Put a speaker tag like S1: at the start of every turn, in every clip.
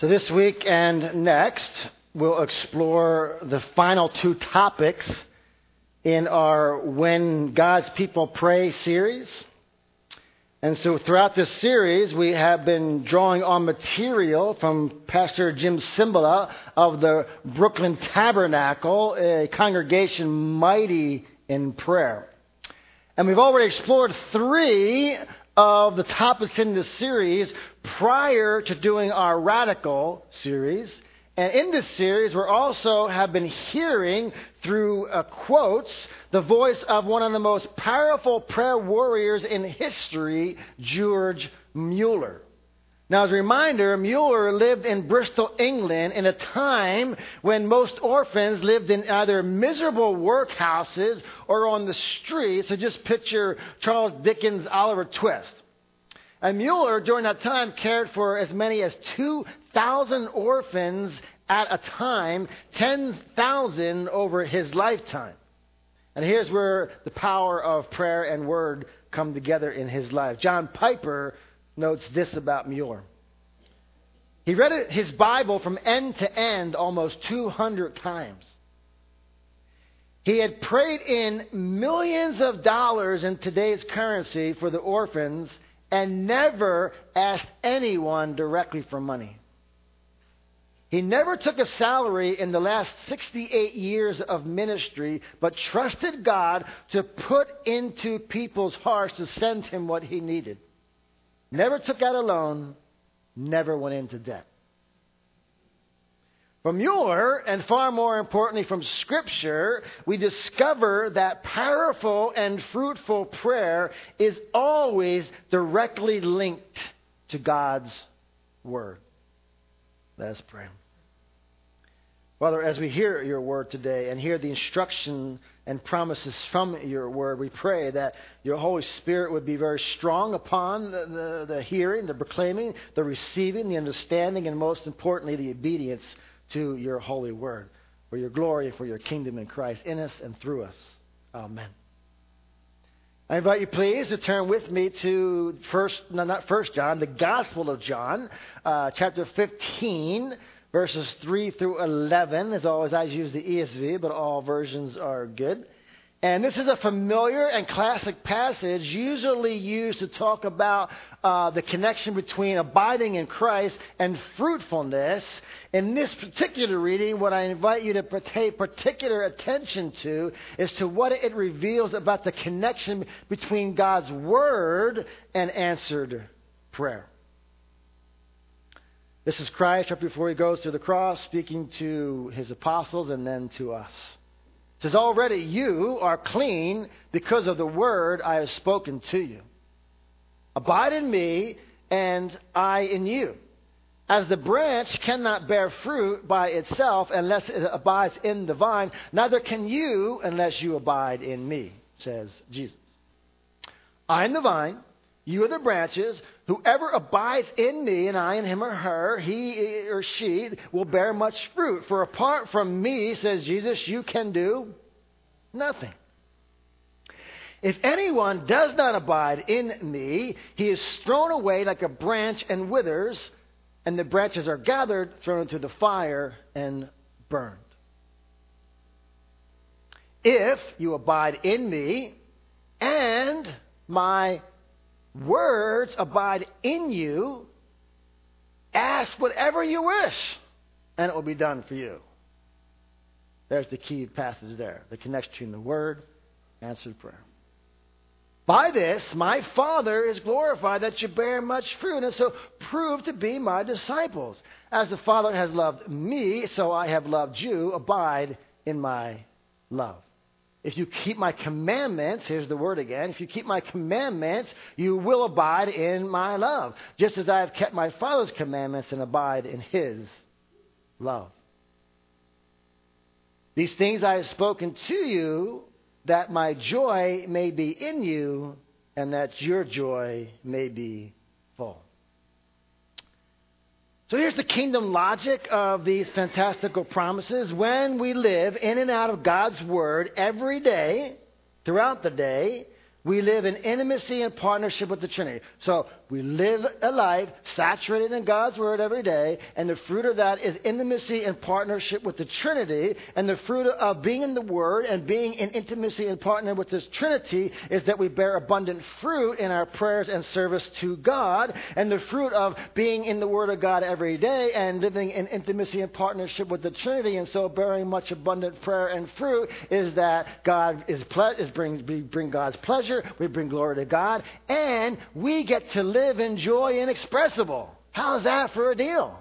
S1: So this week and next, we'll explore the final two topics in our When God's People Pray series. And so throughout this series, we have been drawing on material from Pastor Jim Cymbala of the Brooklyn Tabernacle, a congregation mighty in prayer. And we've already explored three of the topics in this series prior to doing our Radical series. And in this series, we also have been hearing through quotes the voice of one of the most powerful prayer warriors in history, George Mueller. Now, as a reminder, Mueller lived in Bristol, England, in a time when most orphans lived in either miserable workhouses or on the streets. So just picture Charles Dickens' Oliver Twist. And Mueller, during that time, cared for as many as 2,000 orphans at a time, 10,000 over his lifetime. And here's where the power of prayer and word come together in his life. John Piper notes this about Mueller. He read his Bible from end to end almost 200 times. He had prayed in millions of dollars in today's currency for the orphans and never asked anyone directly for money. He never took a salary in the last 68 years of ministry, but trusted God to put into people's hearts to send him what he needed. Never took out a loan, never went into debt. From Mueller, and far more importantly from Scripture, we discover that powerful and fruitful prayer is always directly linked to God's Word. Let us pray. Father, as we hear your Word today and hear the instruction and promises from your Word, we pray that your Holy Spirit would be very strong upon the hearing, the proclaiming, the receiving, the understanding, and most importantly, the obedience to your holy word, for your glory and for your kingdom in Christ, in us and through us. Amen. I invite you, please, to turn with me to the Gospel of John, chapter 15, verses 3 through 11. As always, I use the ESV, but all versions are good. And this is a familiar and classic passage usually used to talk about the connection between abiding in Christ and fruitfulness. In this particular reading, what I invite you to pay particular attention to is to what it reveals about the connection between God's Word and answered prayer. This is Christ right before he goes to the cross, speaking to his apostles and then to us. It says, already you are clean because of the word I have spoken to you. Abide in me and I in you. As the branch cannot bear fruit by itself unless it abides in the vine, neither can you unless you abide in me, says Jesus. I am the vine, you are the branches. Whoever abides in me and I in him or her, he or she will bear much fruit. For apart from me, says Jesus, you can do nothing. If anyone does not abide in me, he is thrown away like a branch and withers, and the branches are gathered, thrown into the fire, and burned. If you abide in me, and my words abide in you, ask whatever you wish, and it will be done for you. There's the key passage there, the connection between the Word and answered prayer. By this, my Father is glorified that you bear much fruit, and so prove to be my disciples. As the Father has loved me, so I have loved you. Abide in my love. If you keep my commandments, here's the word again, if you keep my commandments, you will abide in my love, just as I have kept my Father's commandments and abide in his love. These things I have spoken to you, that my joy may be in you, and that your joy may be full. So here's the kingdom logic of these fantastical promises. When we live in and out of God's Word every day, throughout the day, we live in intimacy and partnership with the Trinity. So We live a life saturated in God's Word every day, and the fruit of that is intimacy and partnership with the Trinity. And the fruit of being in the Word and being in intimacy and partner with this Trinity is that we bear abundant fruit in our prayers and service to God. And the fruit of being in the Word of God every day and living in intimacy and partnership with the Trinity, and so bearing much abundant prayer and fruit, is that we bring God's pleasure, we bring glory to God, and we get to live in joy inexpressible. How's that for a deal?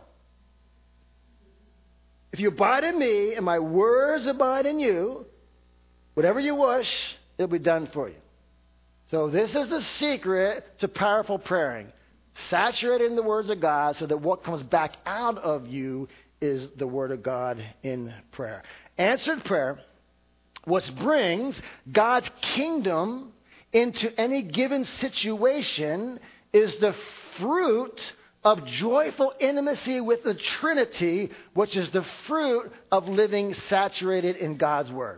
S1: If you abide in me and my words abide in you, whatever you wish, it'll be done for you. So this is the secret to powerful praying. Saturate in the words of God so that what comes back out of you is the Word of God in prayer. Answered prayer, which brings God's kingdom into any given situation, is the fruit of joyful intimacy with the Trinity, which is the fruit of living saturated in God's Word.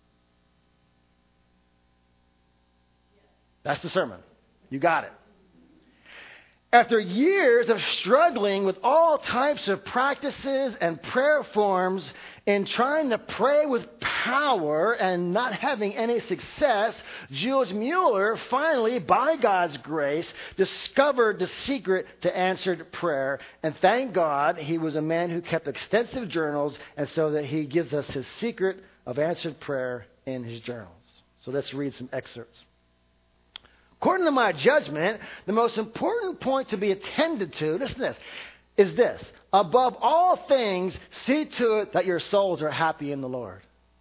S1: That's the sermon. You got it. After years of struggling with all types of practices and prayer forms in trying to pray with power and not having any success, George Mueller finally, by God's grace, discovered the secret to answered prayer. And thank God he was a man who kept extensive journals, and so that he gives us his secret of answered prayer in his journals. So let's read some excerpts. According to my judgment, the most important point to be attended to, listen to this, is this: above all things, see to it that your souls are happy in the Lord.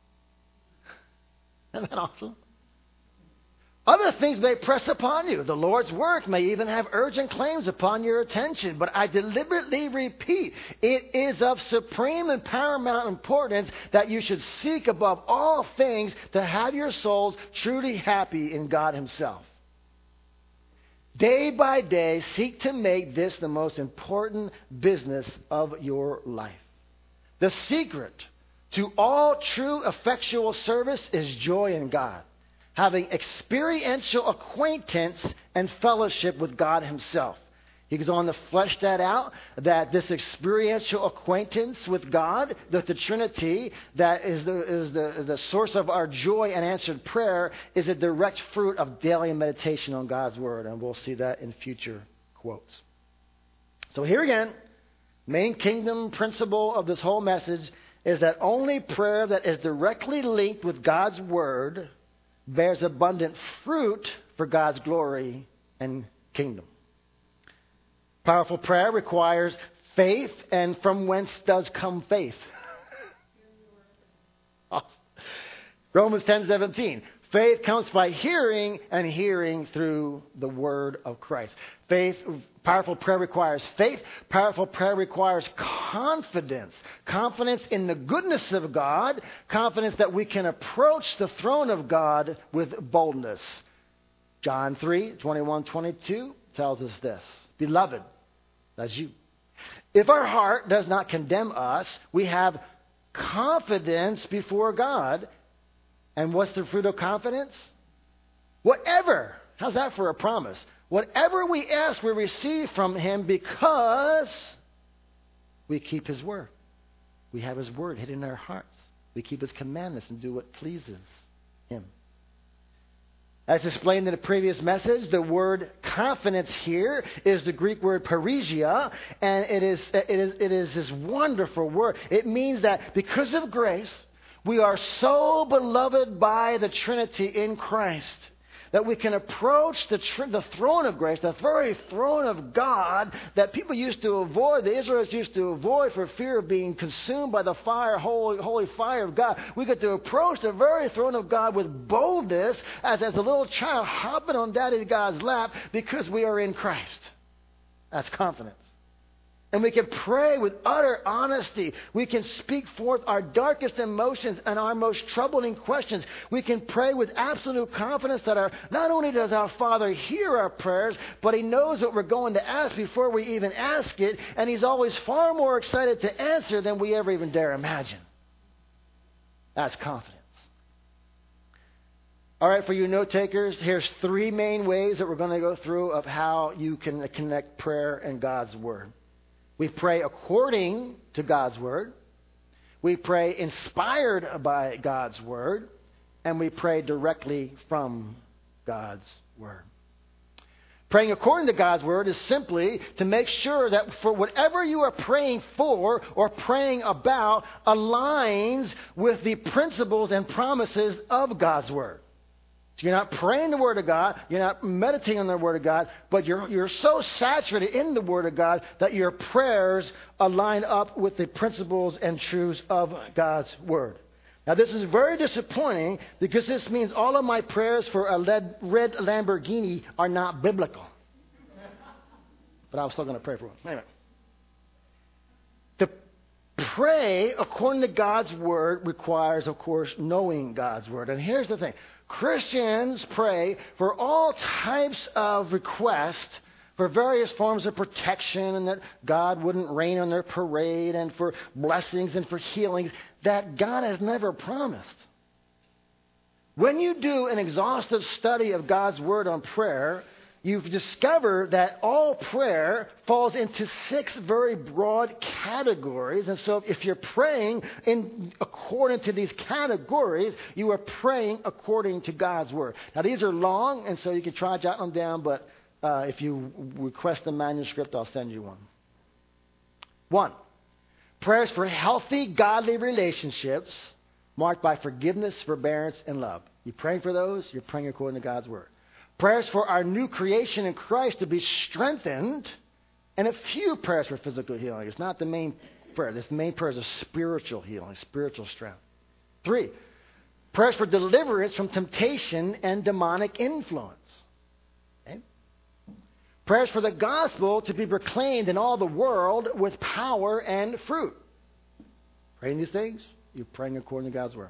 S1: Isn't that awesome? Other things may press upon you. The Lord's work may even have urgent claims upon your attention. But I deliberately repeat, it is of supreme and paramount importance that you should seek above all things to have your souls truly happy in God Himself. Day by day, seek to make this the most important business of your life. The secret to all true effectual service is joy in God, having experiential acquaintance and fellowship with God Himself. He goes on to flesh that out, that this experiential acquaintance with God, that the Trinity, that is the source of our joy and answered prayer, is a direct fruit of daily meditation on God's Word. And we'll see that in future quotes. So here again, main kingdom principle of this whole message is that only prayer that is directly linked with God's Word bears abundant fruit for God's glory and kingdom. Powerful prayer requires faith, and from whence does come faith? Awesome. Romans 10:17. Faith comes by hearing, and hearing through the word of Christ. Powerful prayer requires faith. Powerful prayer requires confidence. Confidence in the goodness of God. Confidence that we can approach the throne of God with boldness. John 3:21-22 tells us this. Beloved, that's you. If our heart does not condemn us, we have confidence before God. And what's the fruit of confidence? Whatever. How's that for a promise? Whatever we ask, we receive from Him because we keep His word. We have His word hidden in our hearts. We keep His commandments and do what pleases Him. As explained in the previous message, the word confidence here is the Greek word parisia, and it is this wonderful word. It means that because of grace, we are so beloved by the Trinity in Christ that we can approach the throne of grace, the very throne of God that people used to avoid, the Israelites used to avoid for fear of being consumed by the fire, holy fire of God. We get to approach the very throne of God with boldness as a little child hopping on Daddy God's lap because we are in Christ. That's confidence. And we can pray with utter honesty. We can speak forth our darkest emotions and our most troubling questions. We can pray with absolute confidence that not only does our Father hear our prayers, but He knows what we're going to ask before we even ask it. And He's always far more excited to answer than we ever even dare imagine. That's confidence. All right, for you note takers, here's 3 main ways that we're going to go through of how you can connect prayer and God's Word. We pray according to God's Word. We pray inspired by God's Word. And we pray directly from God's Word. Praying according to God's Word is simply to make sure that for whatever you are praying for or praying about aligns with the principles and promises of God's Word. So you're not praying the Word of God, you're not meditating on the Word of God, but you're so saturated in the Word of God that your prayers align up with the principles and truths of God's Word. Now, this is very disappointing because this means all of my prayers for a red Lamborghini are not biblical. But I'm still going to pray for one. Anyway. To pray according to God's Word requires, of course, knowing God's Word. And here's the thing. Christians pray for all types of requests for various forms of protection and that God wouldn't rain on their parade and for blessings and for healings that God has never promised. When you do an exhaustive study of God's Word on prayer, you've discovered that all prayer falls into 6 very broad categories. And so if you're praying according to these categories, you are praying according to God's Word. Now, these are long, and so you can try jotting them down, but if you request a manuscript, I'll send you one. 1, prayers for healthy, godly relationships marked by forgiveness, forbearance, and love. You're praying for those, you're praying according to God's Word. Prayers for our new creation in Christ to be strengthened, and a few prayers for physical healing. It's not the main prayer. The main prayer is a spiritual healing, spiritual strength. 3, prayers for deliverance from temptation and demonic influence. Prayers for the gospel to be proclaimed in all the world with power and fruit. Praying these things, you're praying according to God's Word.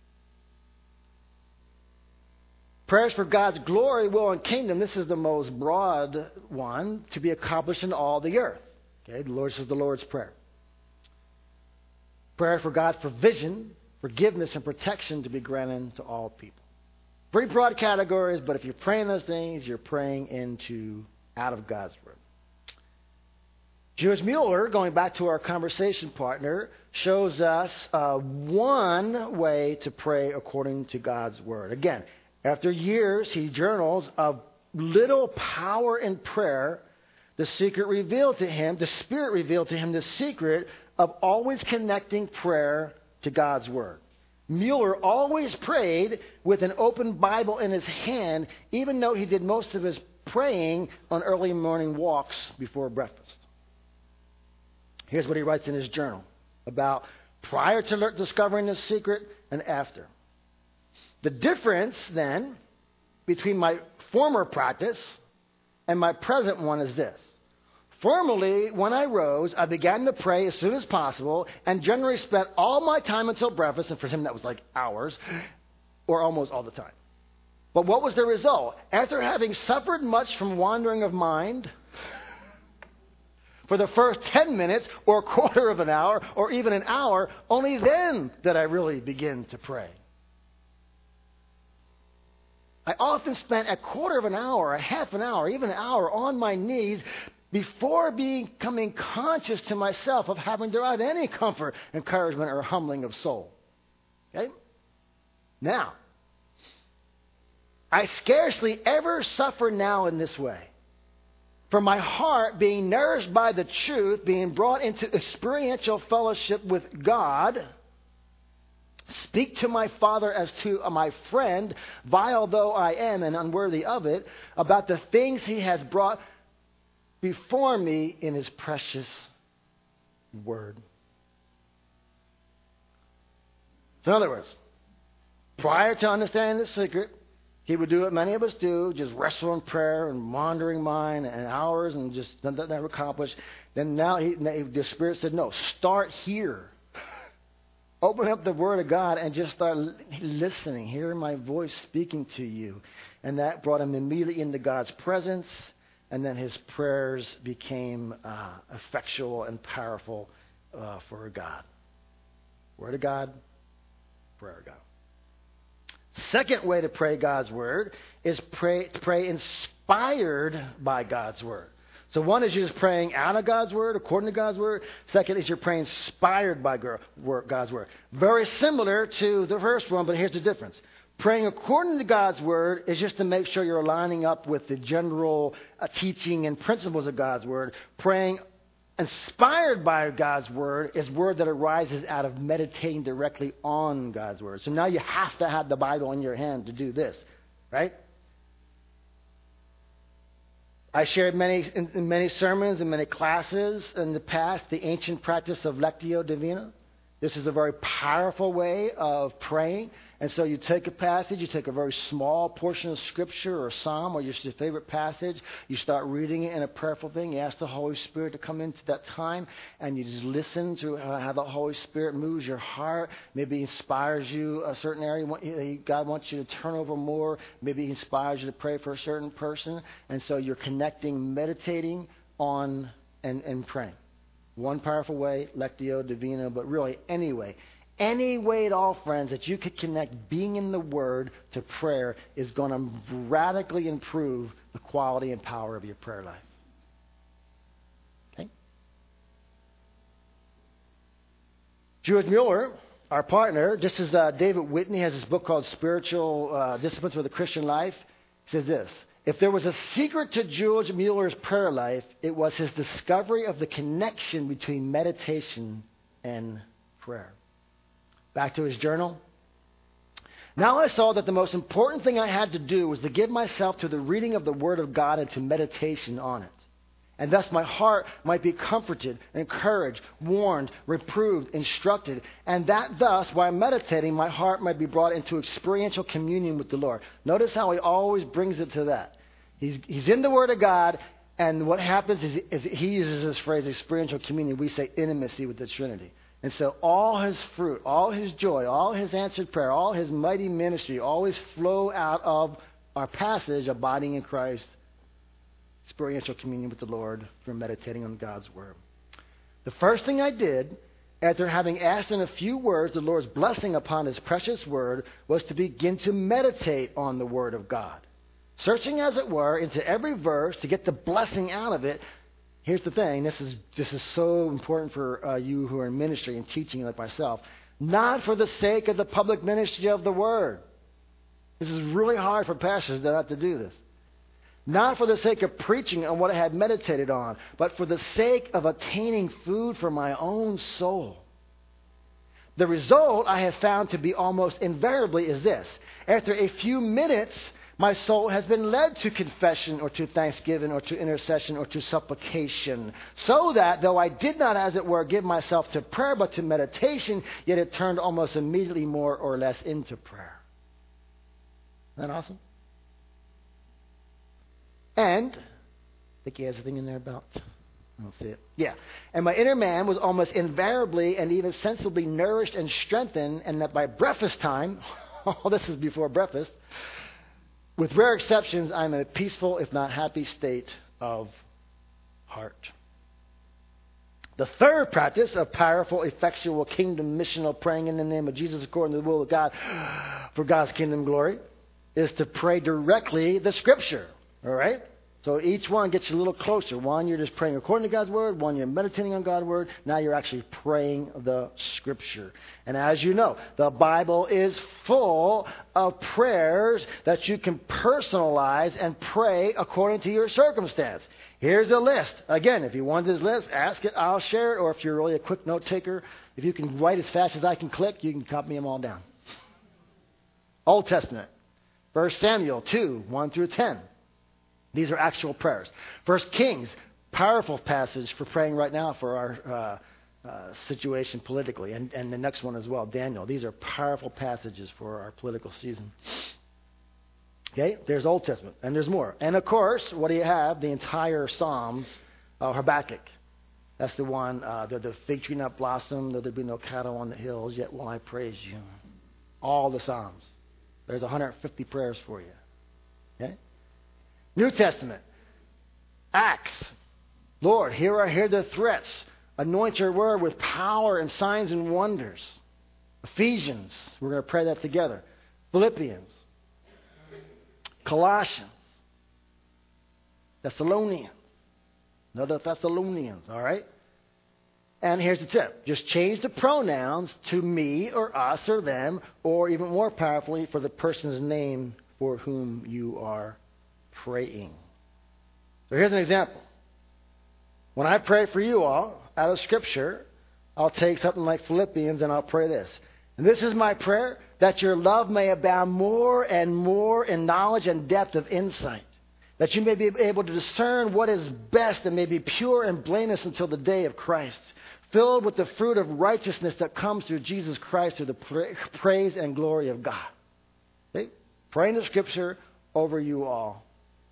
S1: Prayers for God's glory, will, and kingdom. This is the most broad one, to be accomplished in all the earth. Okay, this is the Lord's Prayer. Prayer for God's provision, forgiveness, and protection to be granted to all people. Pretty broad categories, but if you're praying those things, you're praying out of God's Word. George Mueller, going back to our conversation partner, shows us one way to pray according to God's Word. Again, after years, he journals of little power in prayer. The Spirit revealed to him the secret of always connecting prayer to God's Word. Mueller always prayed with an open Bible in his hand, even though he did most of his praying on early morning walks before breakfast. Here's what he writes in his journal about prior to discovering this secret and after. The difference, then, between my former practice and my present one is this. Formerly, when I rose, I began to pray as soon as possible and generally spent all my time until breakfast, and for him that was like hours, or almost all the time. But what was the result? After having suffered much from wandering of mind, for the first 10 minutes or a quarter of an hour or even an hour, only then did I really begin to pray. I often spent a quarter of an hour, a half an hour, even an hour on my knees before becoming conscious to myself of having derived any comfort, encouragement, or humbling of soul. Okay? Now, I scarcely ever suffer now in this way. For my heart, being nourished by the truth, being brought into experiential fellowship with God, speak to my Father as to my friend, vile though I am and unworthy of it, about the things He has brought before me in His precious Word. So in other words, prior to understanding the secret, he would do what many of us do, just wrestle in prayer and wandering mind and hours and just never accomplish. Then now the Spirit said, no, start here. Open up the Word of God and just start listening, hearing my voice speaking to you. And that brought him immediately into God's presence. And then his prayers became effectual and powerful for God. Word of God, prayer of God. Second way to pray God's word is pray inspired by God's word. So one is you're just praying out of God's word, according to God's word. Second is you're praying inspired by God's word. Very similar to the first one, but here's the difference. Praying according to God's word is just to make sure you're lining up with the general teaching and principles of God's word. Praying inspired by God's word is word that arises out of meditating directly on God's word. So now you have to have the Bible in your hand to do this, right? I shared in many sermons and many classes in the past the ancient practice of Lectio Divina. This is a very powerful way of praying. And so you take a passage, you take a very small portion of Scripture or Psalm or your favorite passage, you start reading it in a prayerful thing, you ask the Holy Spirit to come into that time, and you just listen to how the Holy Spirit moves your heart. Maybe He inspires you a certain area. God wants you to turn over more. Maybe He inspires you to pray for a certain person. And so you're connecting, meditating on and praying. One powerful way, Lectio Divina, but really any way at all, friends, that you could connect being in the Word to prayer is going to radically improve the quality and power of your prayer life. Okay? George Mueller, our partner, just as David Whitney has this book called Spiritual Disciplines for the Christian Life, he says this: if there was a secret to George Mueller's prayer life, it was his discovery of the connection between meditation and prayer. Back to his journal. Now I saw that the most important thing I had to do was to give myself to the reading of the Word of God and to meditation on it. And thus my heart might be comforted, encouraged, warned, reproved, instructed, and that thus, while meditating, my heart might be brought into experiential communion with the Lord. Notice how he always brings it to that. He's in the Word of God, and what happens is he uses this phrase, experiential communion. We say intimacy with the Trinity. And so all his fruit, all his joy, all his answered prayer, all his mighty ministry always flow out of our passage, abiding in Christ, experiential communion with the Lord through meditating on God's Word. The first thing I did, after having asked in a few words the Lord's blessing upon His precious Word, was to begin to meditate on the Word of God. Searching, as it were, into every verse to get the blessing out of it. Here's the thing, this is so important for you who are in ministry and teaching like myself. Not for the sake of the public ministry of the Word. This is really hard for pastors that have to do this. Not for the sake of preaching on what I had meditated on, but for the sake of attaining food for my own soul. The result I have found to be almost invariably is this. After a few minutes, my soul has been led to confession or to thanksgiving or to intercession or to supplication, so that though I did not, as it were, give myself to prayer but to meditation, yet it turned almost immediately more or less into prayer. Isn't that awesome? And, I think he has a thing in there about, I don't see it. Yeah. And my inner man was almost invariably and even sensibly nourished and strengthened, and that by breakfast time, all this is before breakfast, with rare exceptions, I'm in a peaceful, if not happy, state of heart. The third practice of powerful, effectual, kingdom missional praying in the name of Jesus according to the will of God for God's kingdom glory is to pray directly the Scripture. All right? So each one gets you a little closer. One, you're just praying according to God's Word. One, you're meditating on God's Word. Now you're actually praying the Scripture. And as you know, the Bible is full of prayers that you can personalize and pray according to your circumstance. Here's a list. Again, if you want this list, ask it. I'll share it. Or if you're really a quick note taker, if you can write as fast as I can click, you can copy them all down. Old Testament. 1 Samuel 2, 1 through 10. These are actual prayers. 1 Kings, powerful passage for praying right now for our situation politically. And the next one as well, Daniel. These are powerful passages for our political season. Okay, there's Old Testament, and there's more. And of course, what do you have? The entire Psalms, Habakkuk. That's the one, the fig tree not blossom, though there be no cattle on the hills, yet will I praise you. All the Psalms. There's 150 prayers for you. Okay? New Testament, Acts. Lord, hear the threats. Anoint your word with power and signs and wonders. Ephesians, we're going to pray that together. Philippians, Colossians, Thessalonians, another Thessalonians, all right? And here's the tip. Just change the pronouns to me or us or them, or even more powerfully, for the person's name for whom you are praying. So here's an example. When I pray for you all, out of Scripture, I'll take something like Philippians and I'll pray this. And this is my prayer, that your love may abound more and more in knowledge and depth of insight, that you may be able to discern what is best and may be pure and blameless until the day of Christ, filled with the fruit of righteousness that comes through Jesus Christ, through the praise and glory of God. See? Praying the Scripture over you all.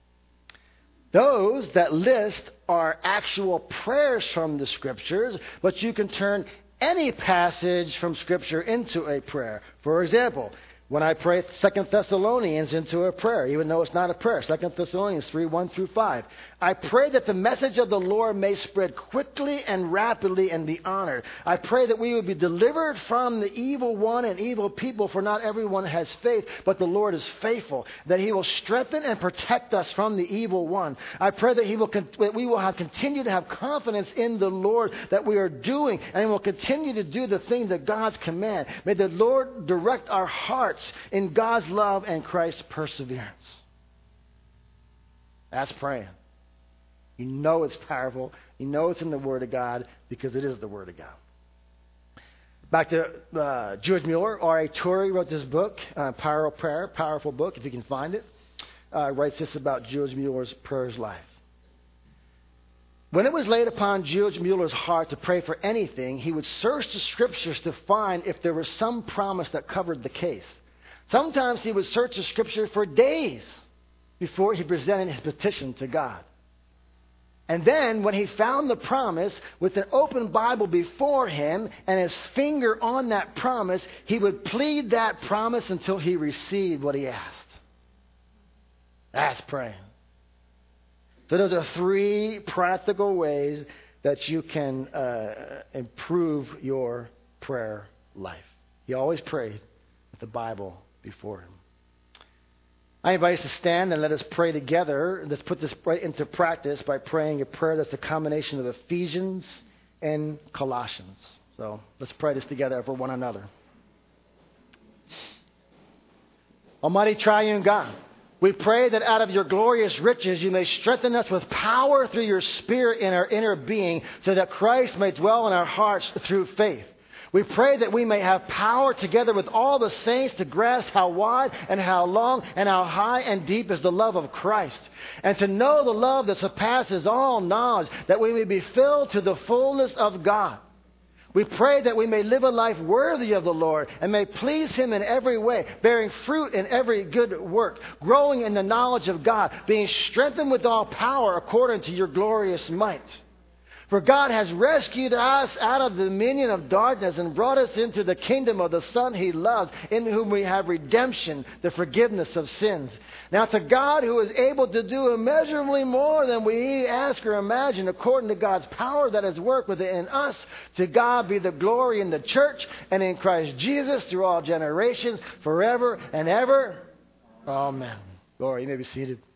S1: Those that list are actual prayers from the Scriptures, but you can turn any passage from Scripture into a prayer. For example, when I pray 2 Thessalonians into a prayer, even though it's not a prayer, 2 Thessalonians 3, 1 through 5. I pray that the message of the Lord may spread quickly and rapidly and be honored. I pray that we would be delivered from the evil one and evil people, for not everyone has faith, but the Lord is faithful, that He will strengthen and protect us from the evil one. I pray that we will continue to have confidence in the Lord that we are doing, and will continue to do the things that God's command. May the Lord direct our hearts in God's love and Christ's perseverance. That's praying. You know it's powerful. You know it's in the Word of God because it is the Word of God. Back to George Mueller. R.A. Torrey wrote this book, Power of Prayer, powerful book, if you can find it. Writes this about George Mueller's prayers life. When it was laid upon George Mueller's heart to pray for anything, he would search the Scriptures to find if there was some promise that covered the case. Sometimes he would search the Scripture for days before he presented his petition to God. And then when he found the promise with an open Bible before him and his finger on that promise, he would plead that promise until he received what he asked. That's praying. So those are 3 practical ways that you can improve your prayer life. He always prayed with the Bible before him. I invite us to stand and let us pray together. Let's put this right into practice by praying a prayer that's a combination of Ephesians and Colossians. So let's pray this together for one another. Almighty Triune God, we pray that out of your glorious riches you may strengthen us with power through your Spirit in our inner being, so that Christ may dwell in our hearts through faith. We pray that we may have power together with all the saints to grasp how wide and how long and how high and deep is the love of Christ, and to know the love that surpasses all knowledge, that we may be filled to the fullness of God. We pray that we may live a life worthy of the Lord and may please Him in every way, bearing fruit in every good work, growing in the knowledge of God, being strengthened with all power according to your glorious might. For God has rescued us out of the dominion of darkness and brought us into the kingdom of the Son He loves, in whom we have redemption, the forgiveness of sins. Now to God, who is able to do immeasurably more than we ask or imagine, according to God's power that is worked within us, to God be the glory in the church and in Christ Jesus through all generations, forever and ever. Amen. Glory. You may be seated.